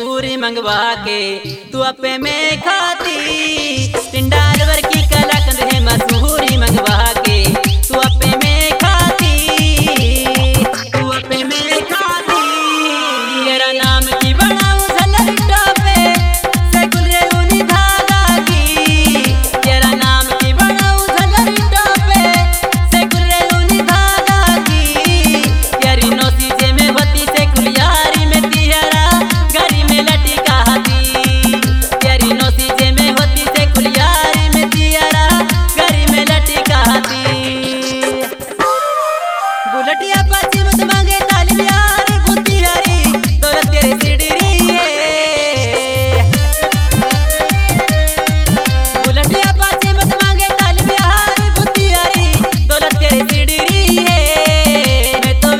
मसूरी मंगवा के तू अपे में खाती टिंडाल वर की कलाकंद है मसूरी मंगवा के तू अपे में खाती तू अपे में खाती तेरा नाम की बनाऊं झलक टोपे से गुले उनी धागा की तेरा नाम की बनाऊं झलक टोपे से गुले उनी धागा की यारी नौसी जे में होती से कुलियारी में तिहरा गरी में लटी कहती तेरी नौसी जे में होती से कुलियारी में तिहरा गरी में लटी कहती बुलटिया पाची मत मांगे ताली यार बुद्धि हरी दौलत तेरी सिडरी है बुलटिया पाची मत मांगे ताली यार बुद्धि हरी दौलत तेरी सिडरी है मैं तो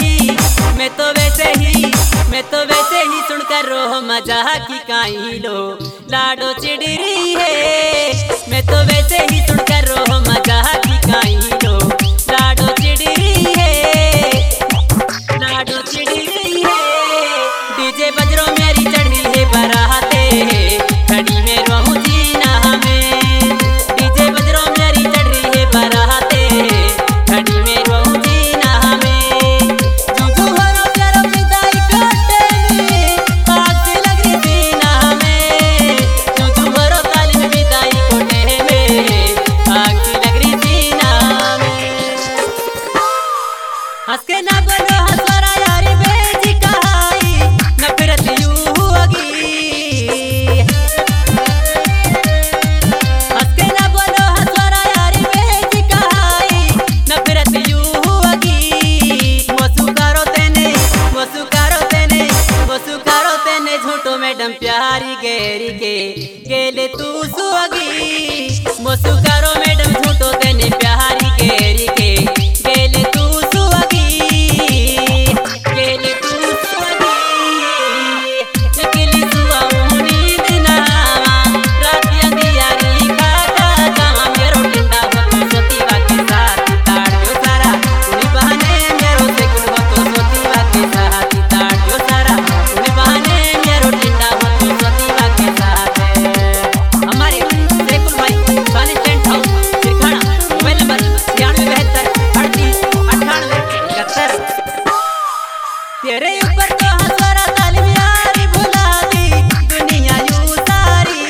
वैसे ही सुनकर रोह मजाक की काई लो लाडो चिड़री है मैं तो वैसे ही सुनकर रोह मजाक की काई लो लाडो चिड़री है लाडो चिड़री है डीजे बजरो मेरी चढ़ी है बराते खड़ी में रहूं जीना में डीजे बजरो मेरी चढ़ी है बराते खड़ी में रहूं जीना में जुजू हरो प्यारो विदाई काटे में आग सी लग रही सीना में जुजू हरो काली में विदाई कोटे में आग सी लग रही सीना में हंस के ना बोलो हंसवारा यारी बेजी कहाई नफरत यूं होगी हंस के ना बोलो हंसवारा यारी बेजी कहाई नफरत यूं होगी वसुकारो तेने झूठो मैडम प्यारी गेरी के गेले तू सुअगी वसुकारो मैडम झूठो तेने प्यारी गेरी के गेले तू सुअगी गेले तू सुअगी निकली सुआऊं नींद नावा रात अंधियारी खाता जहाँ मेरो टिंडा बतो सोतीवा के साथ ताड़ जो सारा उन्हीं बहाने मेरो से कुल बतो सोतीवा के साथ ताड़ जो सारा उन्हीं बहाने मेरो टिंडा बतो सोतीवा के साथ हमारे सेकुल भाई पानी टेंट हाउस सिरखाना मोबाइल नंबर 9672389871 तेरे ऊपर तो हंसवारा तालिम यारी भुला दी दुनिया यूं सारी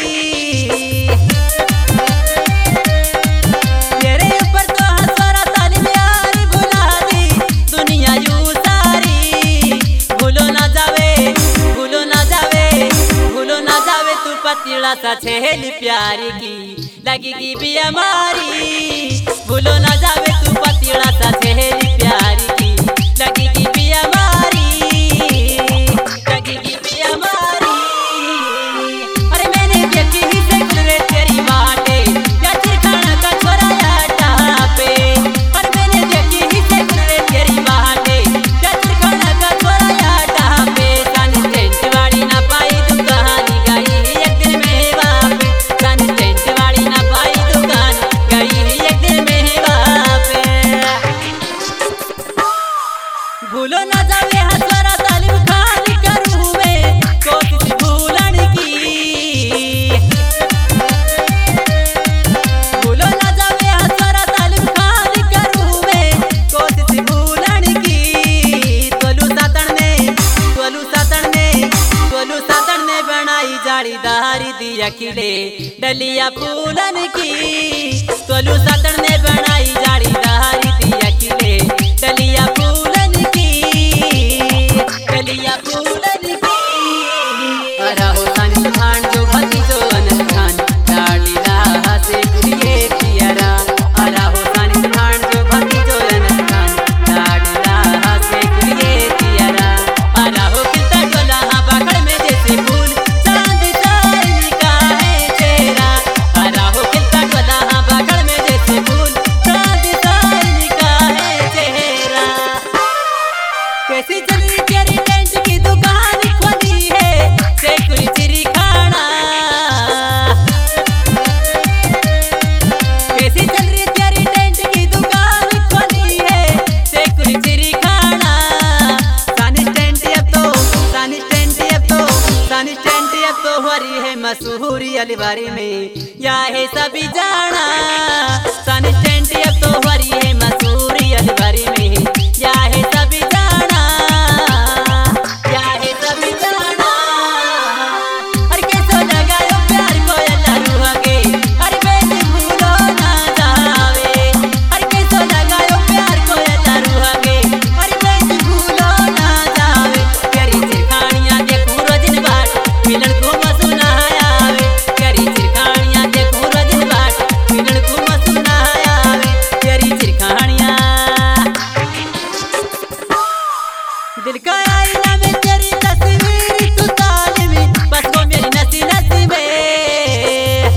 तेरे ऊपर तो हंसवारा तालिम यारी भुला दी दुनिया यूं सारी भूलो ना जावे तू पतिला सा छेली प्यारी की लगेगी भी हमारी भूलो ना जावे तू पतिला सा छेली प्यारी की लगेगी भी हमारी लगेगी भी हमारी अरे मैंने देखी ही से गुजरे तेरी बाटे या चिरखाना का छोरा याटा पे अरे मैंने देखी ही से गुजरे तेरी बाटे या चिरखाना का छोरा याटा पे सानी टेंट वाली ना पाई दुकान गई एक दिन में बाप सानी टेंट वाली ना पाई दुकान गई एक दिन में बाप भूलो ना जावे हंसवारा तालिम खाली करूँ मैं कोशिश भूलन की भूलो ना जावे हंसवारा तालिम खाली करूँ मैं कोशिश भूलन की तोलू सातन ने बनाई जाड़ीदारी दिया खिले डलिया फूलन की तोलू सातन ने बनाई जाड़ीदारी दिया खिले डलिया फूलन की डलिया फूलन की अरा हो सानी सुभान जो भती जो अनखान डाली राह से कुरिए पियरा अरा हो सानी सुभान जो भती जो अनखान डाली राह से कुरिए पियरा अरा हो खिलता डोला बागड़ में जैसे फूल चांद तारी का है चेहरा अरा हो खिलता डोला बागड़ में जैसे फूल चांद तारी का है चेहरा कैसी चली तेरी टेंट की दुकान खोली है से कुछ सन स्टैंड अब तो हरी है मशहूरी अलवारी में, या है सभी जाना। सन स्टैंड अब तो हरी है मशहूरी अलवारी में, या है सभी जाना, या है सभी जाना। हर कैसो लगायो प्यार को अल्लाह रूह के, हर बेद भूलो ना जावे। हर कैसो लगायो प्यार को अल्लाह रूह के, हर बेद भूलो ना जावे। प्यारी चिरखानियां देखूं रोजिन बाट, मिलन को मसुना आवे। प्यारी चिरखानियां देखूं रोजिन बाट, मिलन को मसुना आवे। प्यारी चिरखानियां दिल का आईना में तेरी तस्वीर तू तालिमी, बस वो मेरी नसी नसी में।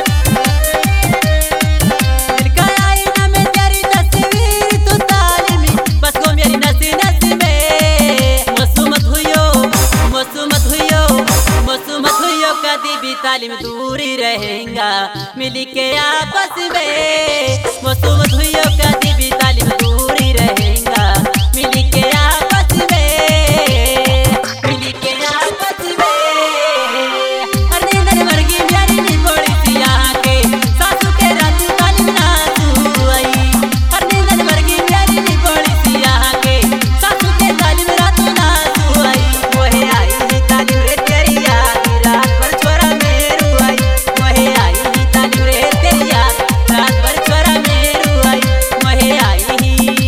दिल का आईना में तेरी तस्वीर तू तालिमी, बस वो मेरी नसी नसी में। मसूमत हुइयो, मसूमत हुइयो, मसूमत हुइयो, कदी भी तालिम दूरी रहेगा मिली के आपस में। मसूमत हुइयो, कदी भी तालिम दूरी रहेगा मिली के आपस में, मिली के आपस में। हर नींदर वर्गी प्यारी नी पड़ी थी यहाँ के, सासू के रात तालिम ना तू आई। हर नींदर वर्गी प्यारी नी पड़ी थी यहाँ के, सासू के तालिम रात ना तू आई। वही आई ही तालिम रे तेरी याद, रात भर छोरा मेरू आई। वही आई ही तालिम रे तेरी याद, रात भर छोरा मेरू आई। वही आई ही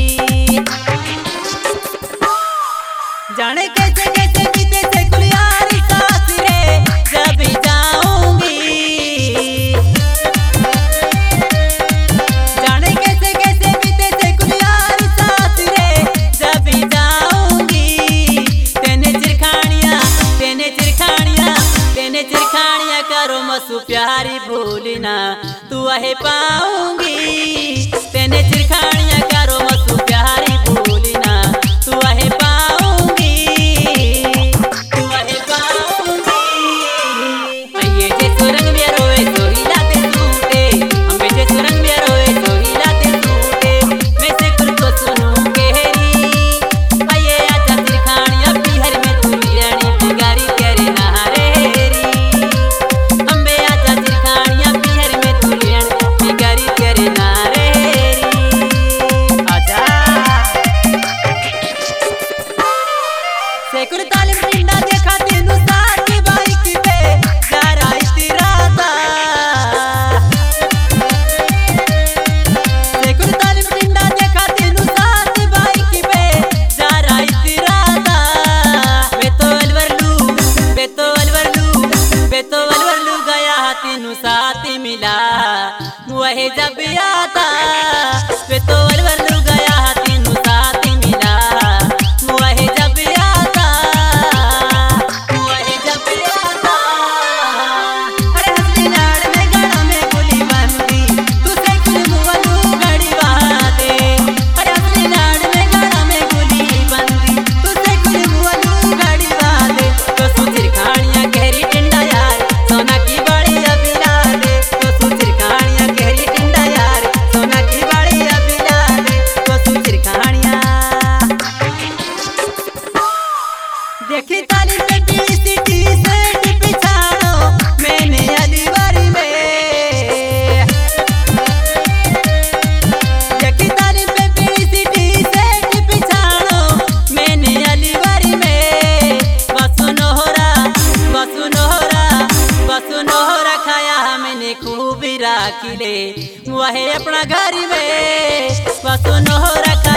जाने कैसे कैसे बीते से गुलियारी साथ रे, जब भी जाऊंगी। जाने कैसे कैसे बीते से गुलियारी साथ रे, जब भी जाऊंगी। तेने चिरखानियां, तेने चिरखानियां, तेने चिरखानियां करो मसू प्यारी भूलना तू वही पाऊंगी। तेने चिरखानियां करो मसू प्यारी भूलना तू वही पाऊंगी, तू वही पाऊंगी। ये जे सुरंग में रोए तो हिलाते सूटे, हम जे सुरंग में रोए तो हिलाते सूटे। मैं से कुल को सुनूं केहरी, आये आजा चिरखानियां पीहर में तू रानी बिगारी करे नहारेरी। अम्बे आजा चिरखानियां पीहर में तू रानी बिगारी करे नहारेरी। आजा सेकुल तालिम पिंडा देखा तेनू साथ बाइक पे जरा इतिराता। सेकुल तालिम पिंडा देखा तेनू साथ बाइक पे जरा इतिराता। बेतो अलवरलू, बेतो अलवरलू, बेतो अलवरलू गया तेनू साथ मिला वही जब आता। बेतो अलवरलू गया तेनू साथ मिला वही जब आता, वही जब आता। अरे हंसली नाड़ में गड़ा में गुली बंदी, तुझे कुल मुअलू गड़ी बाते। अरे हंसली नाड़ में गड़ा में गुली बंदी, तुझे कुल मुअलू गड़ी बाते। तो सुचिर खानियां गहरी टिंडा यार, सोना की बड़ी अबिला दे। तो सुचिर खानियां गहरी टिंडा यार, सोना की बड़ी अबिला दे। तो सुचिर खानियां देखी ताली पे टी सेट पिछाड़ो मैंने अलीवारी में। देखी ताली पे टी सेट पिछाड़ो मैंने अलीवारी में। बसुनोहरा, बसुनोहरा, बसुनोहरा खाया मैंने खूब राखी ले वही अपना घर में। बसुनोहरा